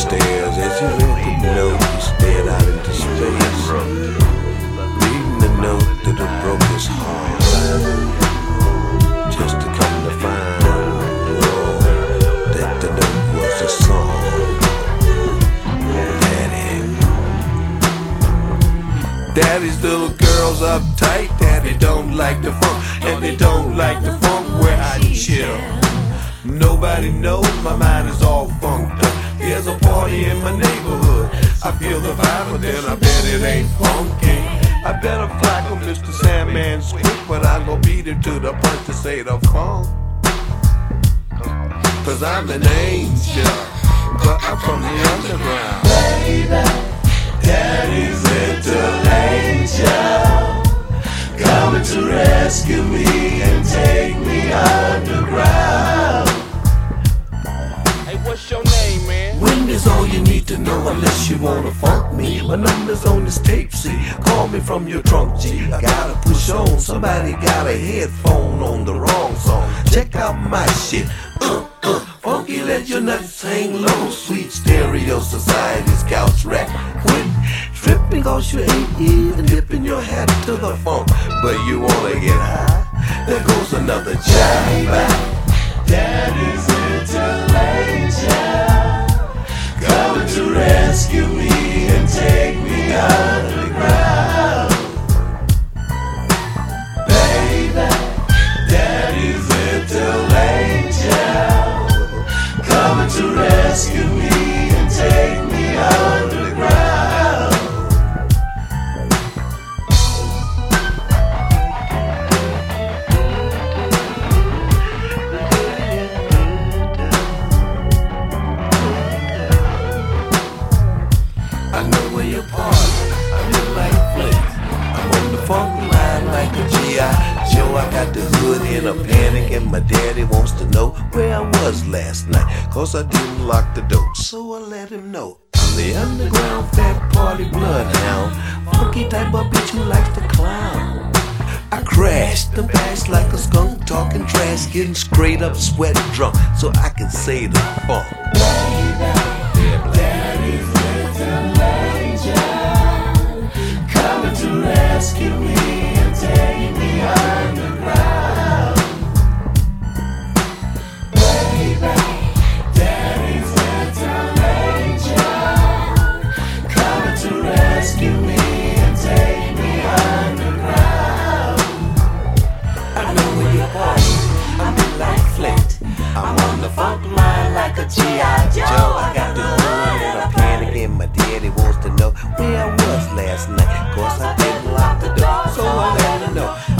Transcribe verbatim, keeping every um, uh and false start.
stairs. As he read the note, he stared out into space, reading the note that had broke his heart, just to come to find, oh, that the note was a song. Daddy, Daddy's little girls uptight. Daddy don't like the funk, and they don't like the funk where I chill. Nobody knows my mind is all funked up. There's a party in my neighborhood. I feel the vibe, but then I bet it ain't funky. I better flack him, Mister Sandman's quick, but I'm gonna beat him to the punch to say the funk. Cause I'm an angel, but I'm from the underground. Baby, Daddy's little angel, coming to rescue me and take me underground. Hey, what's your name, man? Wind is all you need to know unless you wanna funk me. My number's on this tape, see. Call me from your trunk, G. I gotta push on. Somebody got a headphone on the wrong song. Check out my shit. Uh, uh, funky, let your nuts hang low. Sweet stereo society's couch rack. Quit tripping cause you ain't even dipping your hat to the funk. But you wanna get high? There goes another jive. Daddy's little angel, coming to rescue me and take me underground. Baby, Daddy's little angel, coming to rescue me and take me underground. I know where you're parked, I'm in like Flint. I'm on the funk line like a G I Joe. I got the hood in a panic and my daddy wants to know where I was last night, cause I didn't lock the door, so I let him know. I'm the underground fat party bloodhound, funky type of bitch who likes to clown. I crashed and bashed like a skunk, talking trash, getting straight up sweat drunk, so I can say the funk. Daddy's little angel, coming to rescue me and take me underground. Baby, Daddy's little angel, coming to rescue me and take me underground. I know where you're parked, I'm in like Flint. I'm on the funk line like a G I Joe. I got the hood in a panic and my daddy wants to know where I was last night, cause I didn't lock the door, so I let him know.